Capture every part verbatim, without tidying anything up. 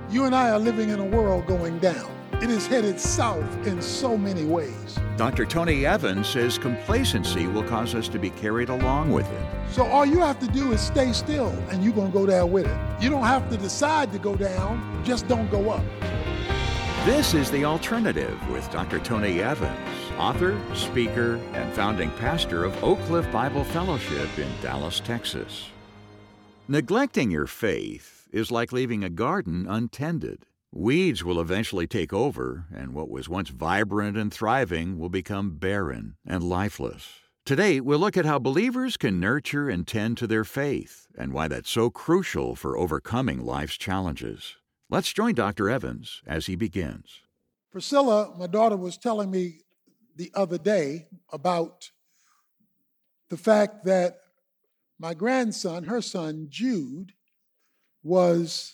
You and I are living in a world going down. It is headed south in so many ways. Doctor Tony Evans says complacency will cause us to be carried along with it. So all you have to do is stay still and you're going to go down with it. You don't have to decide to go down, just don't go up. This is The Alternative with Doctor Tony Evans, author, speaker, and founding pastor of Oak Cliff Bible Fellowship in Dallas, Texas. Neglecting your faith is like leaving a garden untended. Weeds will eventually take over, and what was once vibrant and thriving will become barren and lifeless. Today, we'll look at how believers can nurture and tend to their faith, and why that's so crucial for overcoming life's challenges. Let's join Doctor Evans as he begins. Priscilla, my daughter, was telling me the other day about the fact that my grandson, her son, Jude, was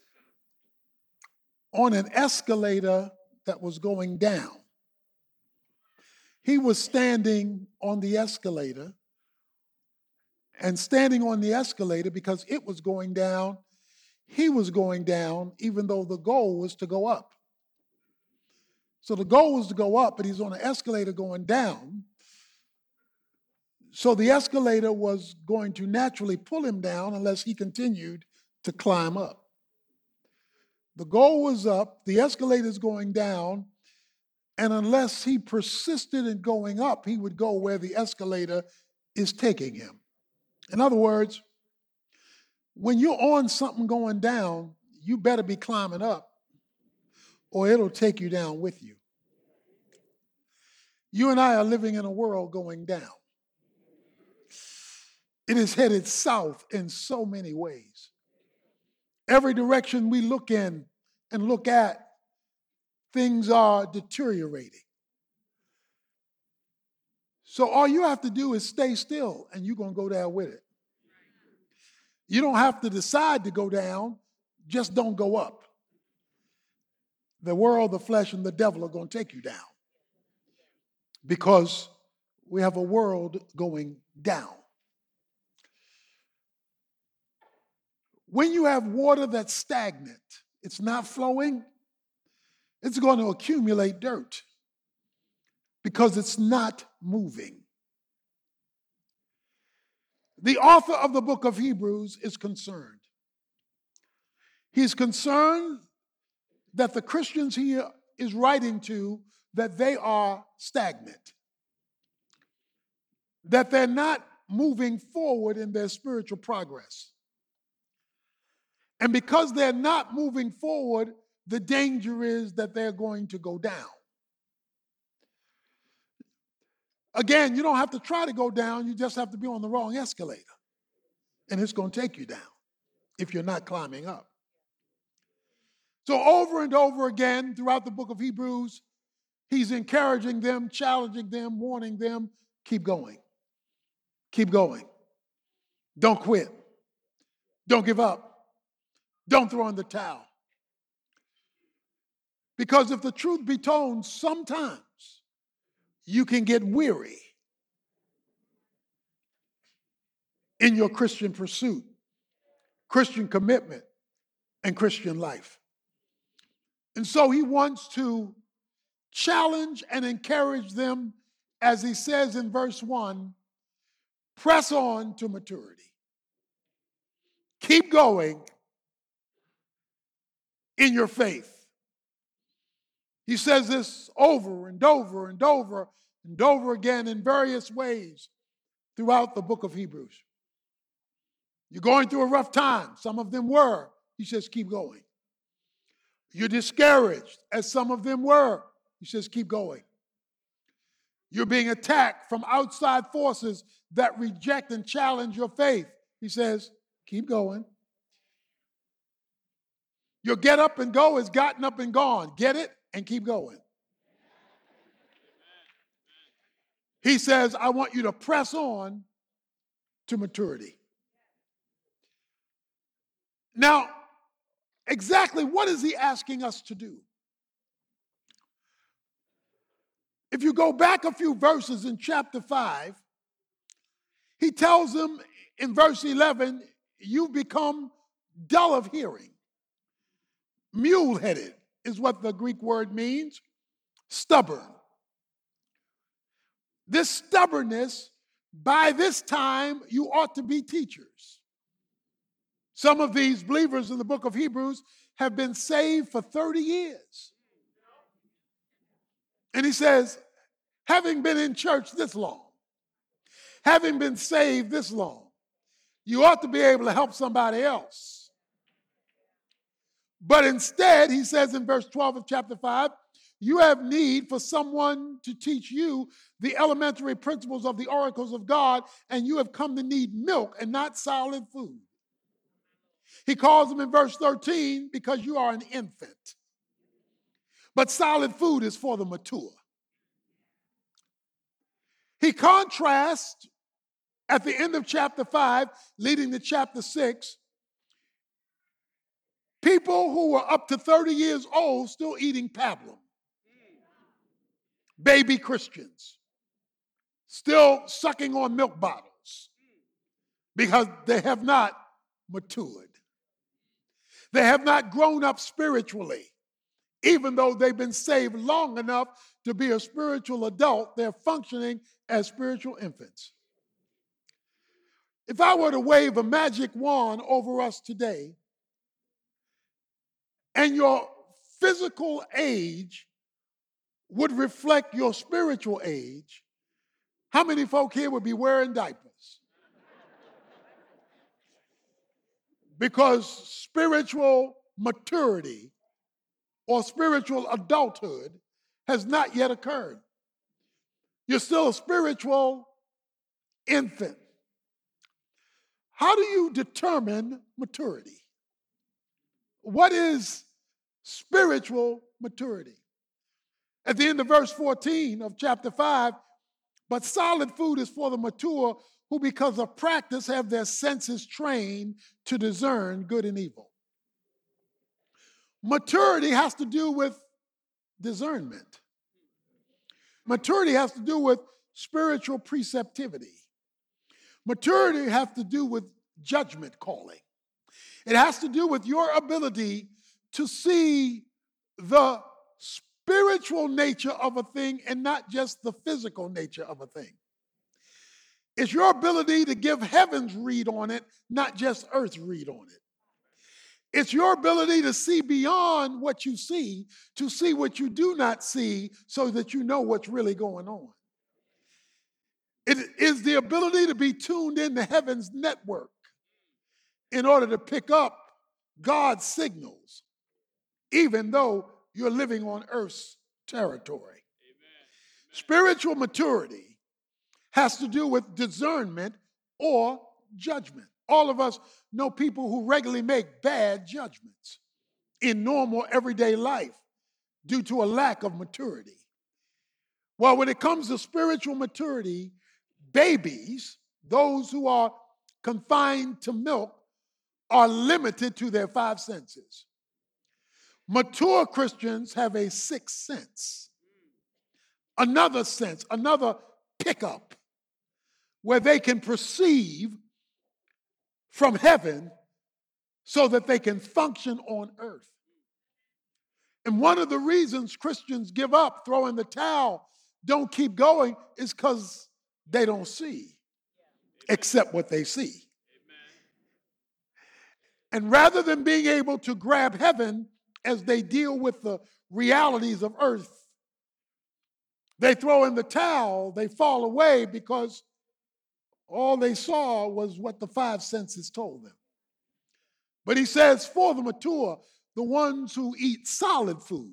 on an escalator that was going down. He was standing on the escalator, and standing on the escalator because it was going down, he was going down even though the goal was to go up. So the goal was to go up, but he's on an escalator going down. So the escalator was going to naturally pull him down unless he continued to climb up. The goal was up, the escalator is going down, and unless he persisted in going up, he would go where the escalator is taking him. In other words, when you're on something going down, you better be climbing up, or it'll take you down with you. You and I are living in a world going down. It is headed south in so many ways. Every direction we look in and look at, things are deteriorating. So all you have to do is stay still and you're going to go down with it. You don't have to decide to go down, just don't go up. The world, the flesh, and the devil are going to take you down because we have a world going down. When you have water that's stagnant, it's not flowing, it's going to accumulate dirt because it's not moving. The author of the book of Hebrews is concerned. He's concerned that the Christians he is writing to, that they are stagnant, that they're not moving forward in their spiritual progress. And because they're not moving forward, the danger is that they're going to go down. Again, you don't have to try to go down, you just have to be on the wrong escalator. And it's going to take you down if you're not climbing up. So over and over again throughout the book of Hebrews, he's encouraging them, challenging them, warning them, keep going. Keep going. Don't quit. Don't give up. Don't throw in the towel. Because if the truth be told, sometimes you can get weary in your Christian pursuit, Christian commitment, and Christian life. And so he wants to challenge and encourage them, as he says in verse one, press on to maturity. Keep going in your faith. He says this over and over and over and over again in various ways throughout the book of Hebrews. You're going through a rough time. Some of them were. He says, keep going. You're discouraged, as some of them were. He says, keep going. You're being attacked from outside forces that reject and challenge your faith. He says, keep going. Your get up and go is gotten up and gone. Get it and keep going. He says, I want you to press on to maturity. Now, exactly what is he asking us to do? If you go back a few verses in chapter five, he tells them in verse eleven, you've become dull of hearing. Mule-headed is what the Greek word means. Stubborn. This stubbornness, by this time, you ought to be teachers. Some of these believers in the book of Hebrews have been saved for thirty years. And he says, having been in church this long, having been saved this long, you ought to be able to help somebody else. But instead, he says in verse twelve of chapter five, you have need for someone to teach you the elementary principles of the oracles of God, and you have come to need milk and not solid food. He calls them in verse thirteen because you are an infant. But solid food is for the mature. He contrasts at the end of chapter five, leading to chapter six, people who were up to thirty years old still eating pablum. Baby Christians still sucking on milk bottles because they have not matured. They have not grown up spiritually. Even though they've been saved long enough to be a spiritual adult, they're functioning as spiritual infants. If I were to wave a magic wand over us today, and your physical age would reflect your spiritual age, how many folk here would be wearing diapers? Because spiritual maturity or spiritual adulthood has not yet occurred. You're still a spiritual infant. How do you determine maturity? What is spiritual maturity? At the end of verse fourteen of chapter five, but solid food is for the mature who because of practice have their senses trained to discern good and evil. Maturity has to do with discernment. Maturity has to do with spiritual preceptivity. Maturity has to do with judgment calling. It has to do with your ability to see the spiritual nature of a thing and not just the physical nature of a thing. It's your ability to give heaven's read on it, not just earth's read on it. It's your ability to see beyond what you see, to see what you do not see, so that you know what's really going on. It is the ability to be tuned into heaven's network in order to pick up God's signals, even though you're living on earth's territory. Amen. Spiritual maturity has to do with discernment or judgment. All of us know people who regularly make bad judgments in normal everyday life due to a lack of maturity. Well, when it comes to spiritual maturity, babies, those who are confined to milk, are limited to their five senses. Mature Christians have a sixth sense, another sense, another pickup, where they can perceive from heaven so that they can function on earth. And one of the reasons Christians give up, throw in the towel, don't keep going, is because they don't see except what they see. And rather than being able to grab heaven as they deal with the realities of earth, they throw in the towel, they fall away because all they saw was what the five senses told them. But he says, for the mature, the ones who eat solid food.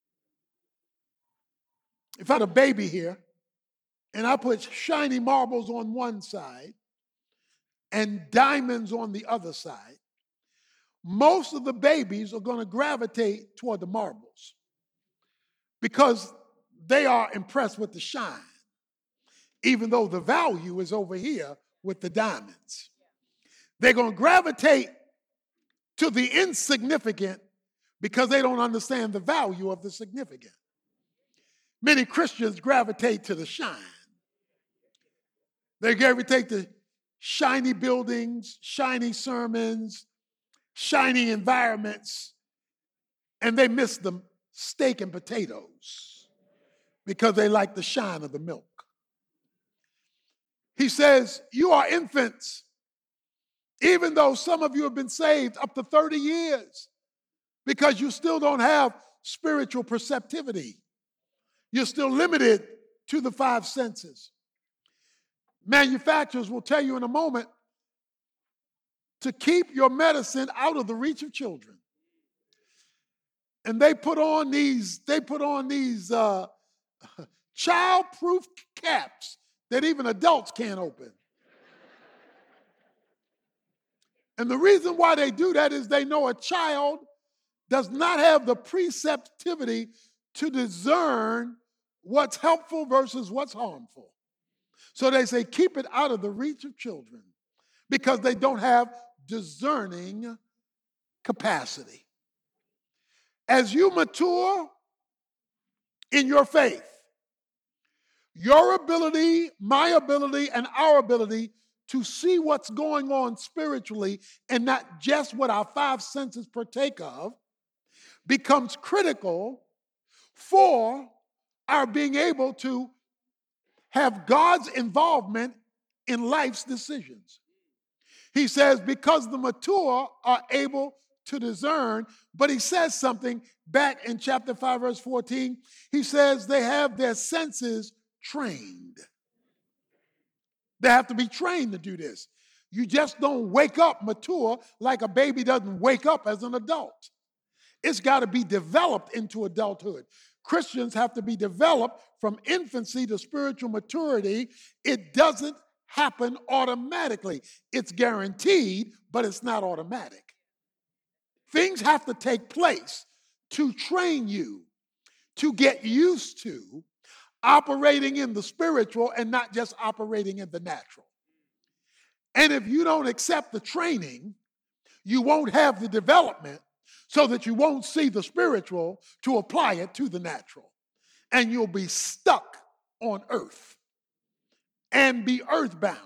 If I had a baby here, and I put shiny marbles on one side and diamonds on the other side, most of the babies are going to gravitate toward the marbles because they are impressed with the shine, even though the value is over here with the diamonds. They're going to gravitate to the insignificant because they don't understand the value of the significant. Many Christians gravitate to the shine. They gravitate to shiny buildings, shiny sermons, shiny environments, and they miss the steak and potatoes because they like the shine of the milk. He says, you are infants, even though some of you have been saved up to thirty years, because you still don't have spiritual perceptivity. You're still limited to the five senses. Manufacturers will tell you in a moment to keep your medicine out of the reach of children. And they put on these, they put on these uh, child-proof caps that even adults can't open. And the reason why they do that is they know a child does not have the perceptivity to discern what's helpful versus what's harmful. So they say, keep it out of the reach of children because they don't have discerning capacity. As you mature in your faith, your ability, my ability, and our ability to see what's going on spiritually and not just what our five senses partake of becomes critical for our being able to have God's involvement in life's decisions. He says, because the mature are able to discern, but he says something back in chapter five, verse fourteen. He says they have their senses trained. They have to be trained to do this. You just don't wake up mature like a baby doesn't wake up as an adult. It's got to be developed into adulthood. Christians have to be developed from infancy to spiritual maturity. It doesn't happen automatically. It's guaranteed, but it's not automatic. Things have to take place to train you, to get used to operating in the spiritual and not just operating in the natural. And if you don't accept the training, you won't have the development so that you won't see the spiritual to apply it to the natural. And you'll be stuck on earth and be earthbound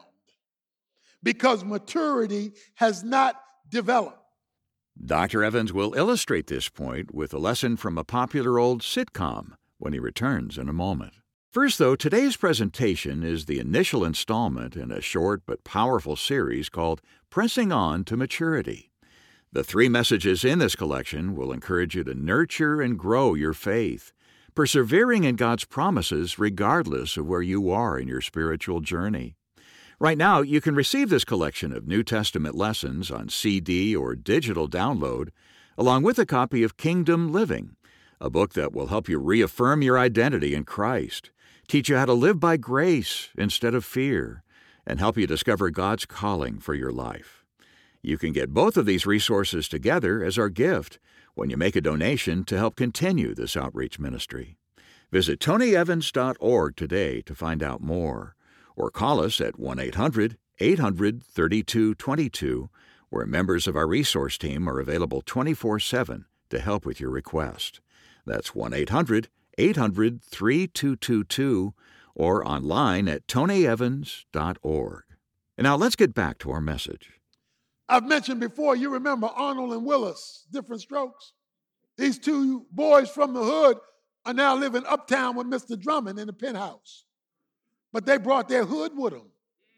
because maturity has not developed. Doctor Evans will illustrate this point with a lesson from a popular old sitcom when he returns in a moment. First, though, today's presentation is the initial installment in a short but powerful series called Pressing On to Maturity. The three messages in this collection will encourage you to nurture and grow your faith, persevering in God's promises regardless of where you are in your spiritual journey. Right now, you can receive this collection of New Testament lessons on C D or digital download, along with a copy of Kingdom Living, a book that will help you reaffirm your identity in Christ, teach you how to live by grace instead of fear, and help you discover God's calling for your life. You can get both of these resources together as our gift when you make a donation to help continue this outreach ministry. Visit tony evans dot org today to find out more, or call us at one eight hundred eight hundred thirty-two twenty-two, where members of our resource team are available twenty-four seven to help with your request. That's one eight hundred eight hundred thirty-two twenty-two, or online at tony evans dot org. And now let's get back to our message. I've mentioned before, you remember Arnold and Willis, Different Strokes? These two boys from the hood are now living uptown with Mister Drummond in the penthouse. But they brought their hood with them.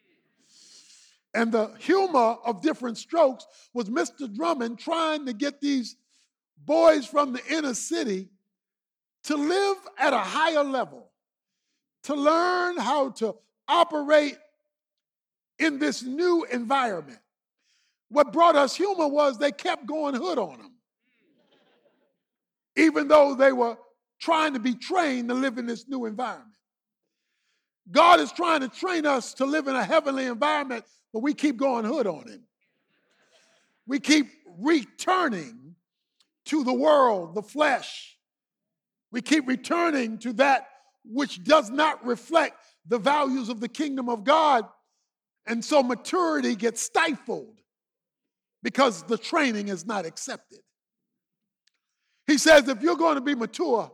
And the humor of Different Strokes was Mister Drummond trying to get these boys from the inner city to live at a higher level, to learn how to operate in this new environment. What brought us humor was they kept going hood on them, even though they were trying to be trained to live in this new environment. God is trying to train us to live in a heavenly environment, but we keep going hood on him. We keep returning to the world, the flesh. We keep returning to that which does not reflect the values of the kingdom of God. And so maturity gets stifled because the training is not accepted. He says if you're going to be mature,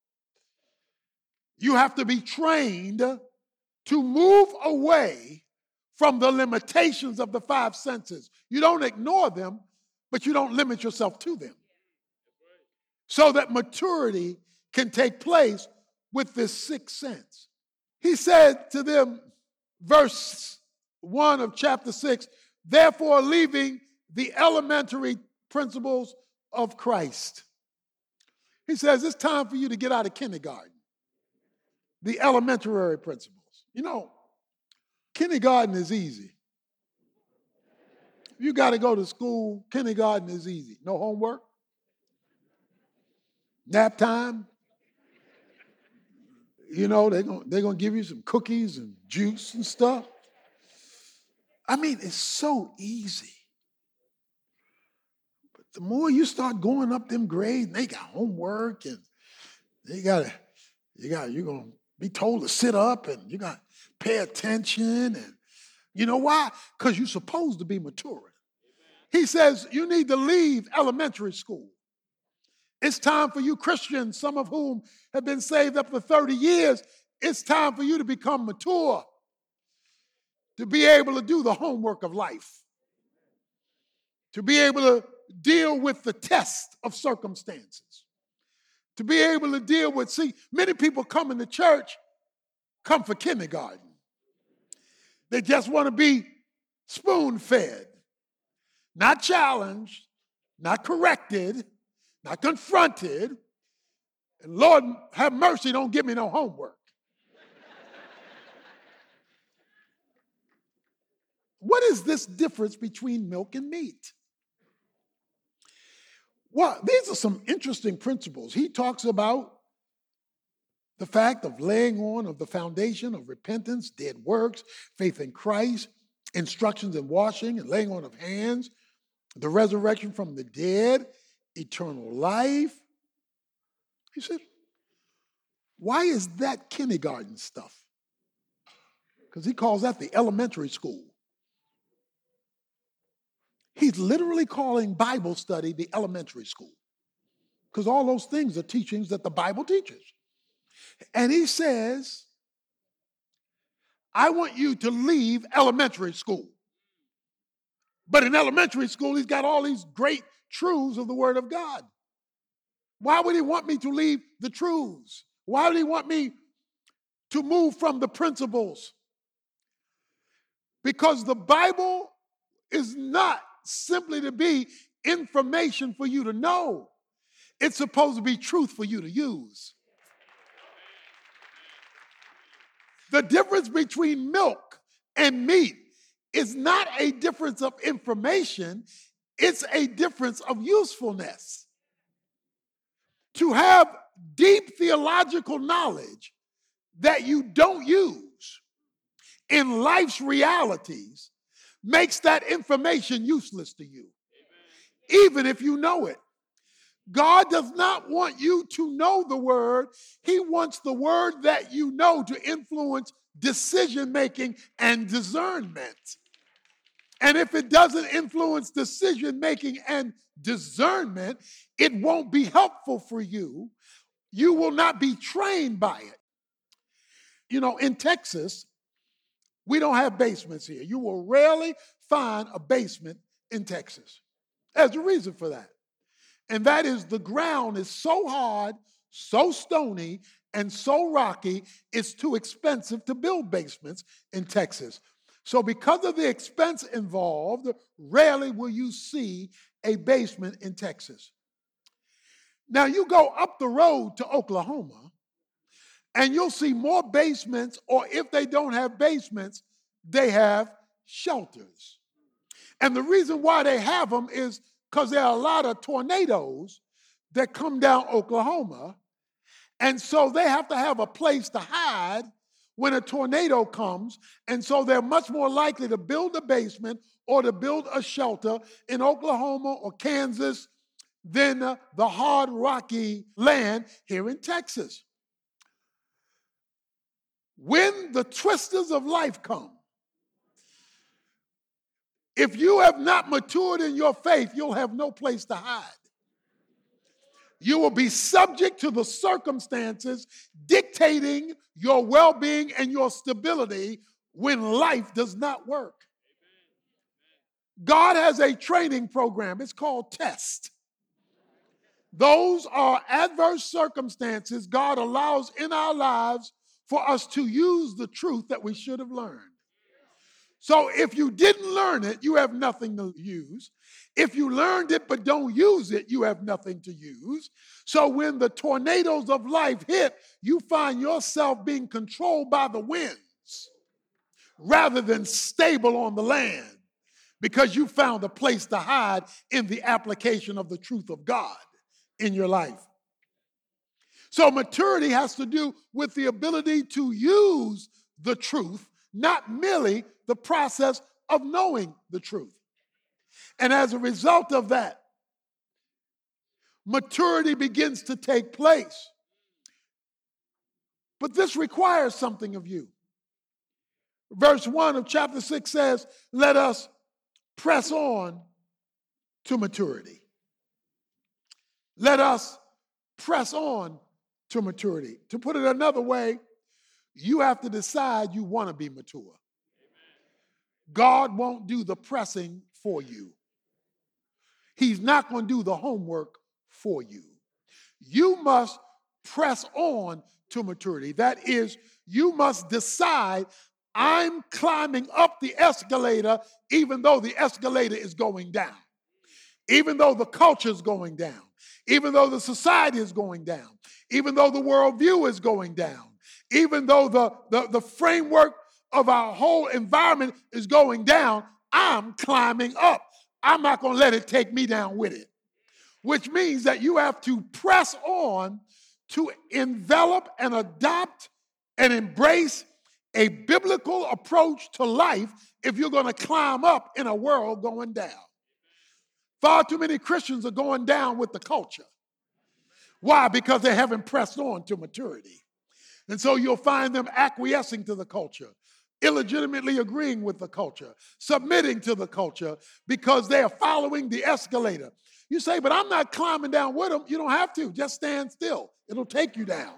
you have to be trained to move away from the limitations of the five senses. You don't ignore them, but you don't limit yourself to them. so that maturity can take place with this sixth sense. He said to them, verse one of chapter six, therefore leaving the elementary principles of Christ. He says it's time for you to get out of kindergarten. The elementary principles. You know, kindergarten is easy. You got to go to school, kindergarten is easy. No homework, nap time. You know, they're going they're gonna give you some cookies and juice and stuff. I mean, it's so easy. But the more you start going up them grades, and they got homework, and they got to, you got, you're going to be told to sit up, and you got to pay attention. And you know why? Because you're supposed to be maturing. He says you need to leave elementary school. It's time for you Christians, some of whom have been saved up for thirty years, it's time for you to become mature, to be able to do the homework of life, to be able to deal with the test of circumstances, to be able to deal with, see, many people come into church, come for kindergarten. They just want to be spoon-fed, not challenged, not corrected, not confronted, and Lord have mercy, don't give me no homework. What is this difference between milk and meat? Well, these are some interesting principles. He talks about the fact of laying on of the foundation of repentance, dead works, faith in Christ, instructions in washing and laying on of hands, the resurrection from the dead, eternal life. He said, why is that kindergarten stuff? Because he calls that the elementary school. He's literally calling Bible study the elementary school. Because all those things are teachings that the Bible teaches. And he says, I want you to leave elementary school. But in elementary school, he's got all these great truths of the Word of God. Why would he want me to leave the truths? Why would he want me to move from the principles? Because the Bible is not simply to be information for you to know. It's supposed to be truth for you to use. The difference between milk and meat is not a difference of information, it's a difference of usefulness. To have deep theological knowledge that you don't use in life's realities makes that information useless to you, even if you know it. God does not want you to know the word. He wants the word that you know to influence decision-making and discernment. And if it doesn't influence decision-making and discernment, it won't be helpful for you. You will not be trained by it. You know, in Texas, we don't have basements here. You will rarely find a basement in Texas. There's a reason for that. And that is the ground is so hard, so stony, and so rocky, it's too expensive to build basements in Texas. So because of the expense involved, rarely will you see a basement in Texas. Now you go up the road to Oklahoma, and you'll see more basements, or if they don't have basements, they have shelters. And the reason why they have them is because there are a lot of tornadoes that come down Oklahoma, and so they have to have a place to hide when a tornado comes, and so they're much more likely to build a basement or to build a shelter in Oklahoma or Kansas than uh, the hard, rocky land here in Texas. When the twisters of life come, if you have not matured in your faith, you'll have no place to hide. You will be subject to the circumstances dictating your well-being and your stability when life does not work. God has a training program. It's called TEST. Those are adverse circumstances God allows in our lives for us to use the truth that we should have learned. So if you didn't learn it, you have nothing to use. If you learned it but don't use it, you have nothing to use. So when the tornadoes of life hit, you find yourself being controlled by the winds rather than stable on the land, because you found a place to hide in the application of the truth of God in your life. So maturity has to do with the ability to use the truth, not merely the process of knowing the truth. And as a result of that, maturity begins to take place. But this requires something of you. Verse one of chapter six says, let us press on to maturity. Let us press on to maturity. To put it another way, you have to decide you want to be mature. God won't do the pressing for you. He's not going to do the homework for you. You must press on to maturity. That is, you must decide, I'm climbing up the escalator even though the escalator is going down, even though the culture is going down, even though the society is going down, even though the worldview is going down, even though the, the, the framework of our whole environment is going down, I'm climbing up. I'm not going to let it take me down with it, which means that you have to press on to envelop and adopt and embrace a biblical approach to life if you're going to climb up in a world going down. Far too many Christians are going down with the culture. Why? Because they haven't pressed on to maturity. And so you'll find them acquiescing to the culture, illegitimately agreeing with the culture, submitting to the culture because they are following the escalator. You say, but I'm not climbing down with them. You don't have to. Just stand still. It'll take you down.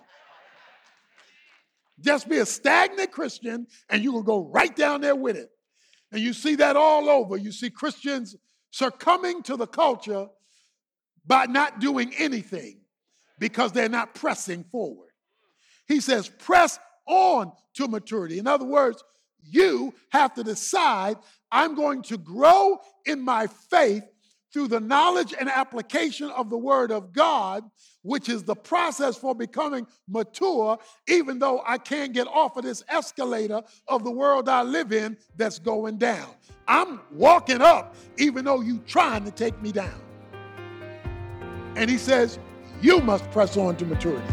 Just be a stagnant Christian and you will go right down there with it. And you see that all over. You see Christians succumbing to the culture by not doing anything because they're not pressing forward. He says, press on to maturity. In other words, you have to decide, I'm going to grow in my faith through the knowledge and application of the Word of God, which is the process for becoming mature, even though I can't get off of this escalator of the world I live in that's going down. I'm walking up, even though you're trying to take me down. And he says, you must press on to maturity.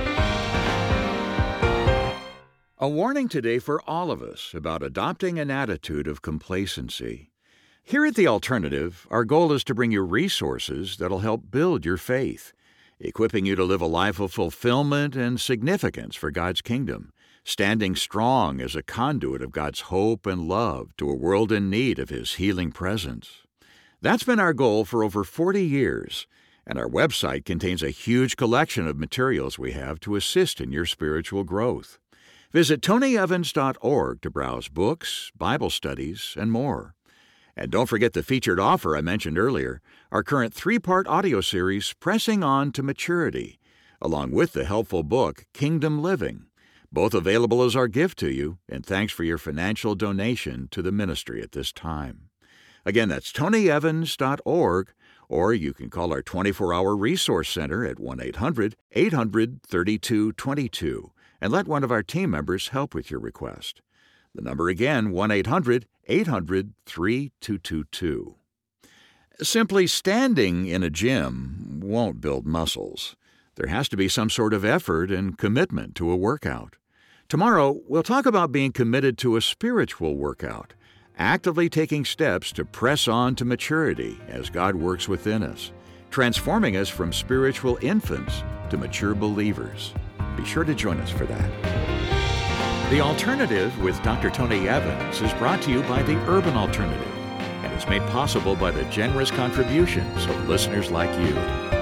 A warning today for all of us about adopting an attitude of complacency. Here at The Alternative, our goal is to bring you resources that'll help build your faith, equipping you to live a life of fulfillment and significance for God's kingdom, standing strong as a conduit of God's hope and love to a world in need of His healing presence. That's been our goal for over forty years, and our website contains a huge collection of materials we have to assist in your spiritual growth. Visit tony evans dot org to browse books, Bible studies, and more. And don't forget the featured offer I mentioned earlier, our current three-part audio series, Pressing On to Maturity, along with the helpful book, Kingdom Living, both available as our gift to you, and thanks for your financial donation to the ministry at this time. Again, that's tony evans dot org, or you can call our twenty-four hour resource center at one eight hundred eight hundred thirty-two twenty-two and let one of our team members help with your request. The number again, one eight hundred eight hundred thirty-two twenty-two. Simply standing in a gym won't build muscles. There has to be some sort of effort and commitment to a workout. Tomorrow, we'll talk about being committed to a spiritual workout, actively taking steps to press on to maturity as God works within us, transforming us from spiritual infants to mature believers. Be sure to join us for that. The Alternative with Doctor Tony Evans is brought to you by the Urban Alternative and is made possible by the generous contributions of listeners like you.